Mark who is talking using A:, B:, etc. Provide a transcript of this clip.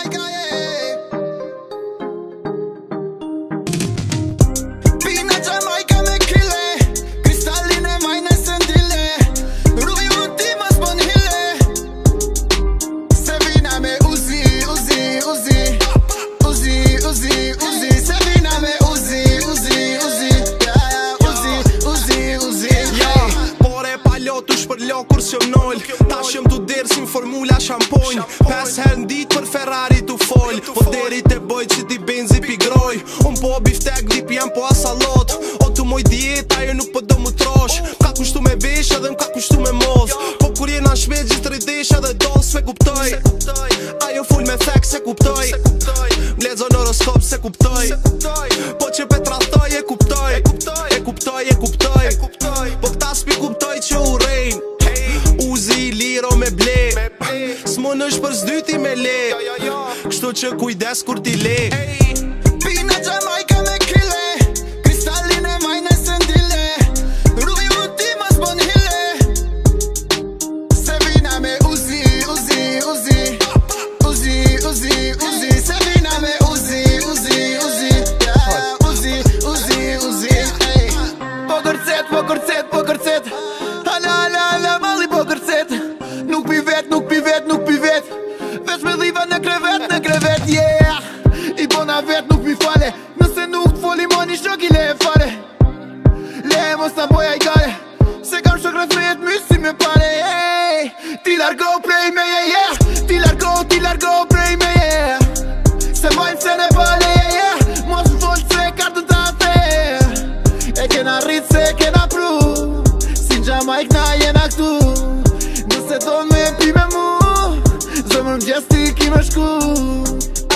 A: Jamaica, yeah. Pina Jamaica me krille, kristalline majne sendile. Ruju ti më s'bon hile, se vina me Uzi, Uzi, Uzi, Uzi, Uzi, Uzi. Se vina me Uzi, Uzi, Uzi, Uzi, Uzi, Uzi.
B: Pore pa lotu shpërlo kur s'jom nol, ta shëm tu derë si formula shamponj. 5 herë n'dit për Ferrari tu fol, po deri te boj që ti benzi pi groj. Unë po biftek, dip jam po asalot. O tu moj dieta, ajo nuk po do mu trosh. M'ka kushtu me vesh edhe m'ka kushtu me mos. Po kur jena shmet gjithë rridesh edhe dos se kuptoj. Ajo full me thek se kuptoj. M'lezon horoskop se kuptoj. Po që pe trahtoj e kuptoj. E kuptoj, e kuptoj. Po këta s'pi kuptoj që u rejn. Uzi liro me ble, s'mon është për s'dyti me le. Kështu që kujdes kur ti le.
A: Pina Jamaica me krille, kristalline majne sendile. Ruju ti më s'bon hile, se vina me Uzi, Uzi, Uzi, Uzi, Uzi, Uzi. Se vina me Uzi, Uzi, Uzi, Uzi, Uzi, Uzi. Po kërcet, po kërcet, po kërcet. Hala, hala, hala, malli po kërcet. Nuk pi vet, nuk pi vet, nuk pi vet. Veç me dhiva në krevet, yeah. I bona vet nuk mi fale, nëse nuk t'foli moni shok i le e fare. Le e mos t'aboja i gare, se kam shok rreth me jet mysi me pare, hey. Ti largo prej me je, yeah. Ti largo prej me je, yeah. Se vajnë se ne pale, yeah. Mos m'fol se kartën ta the. E kena rrit se kena pru, si Jamaica na jena këtu. Nëse do me pi me mu, zëmër m'gjes ti ki me shku.